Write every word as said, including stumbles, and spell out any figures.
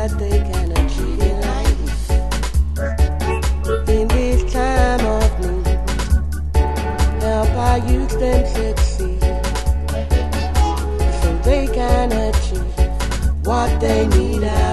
what they can achieve in life. In this time of need, help our youth them succeed, so they can achieve what they need.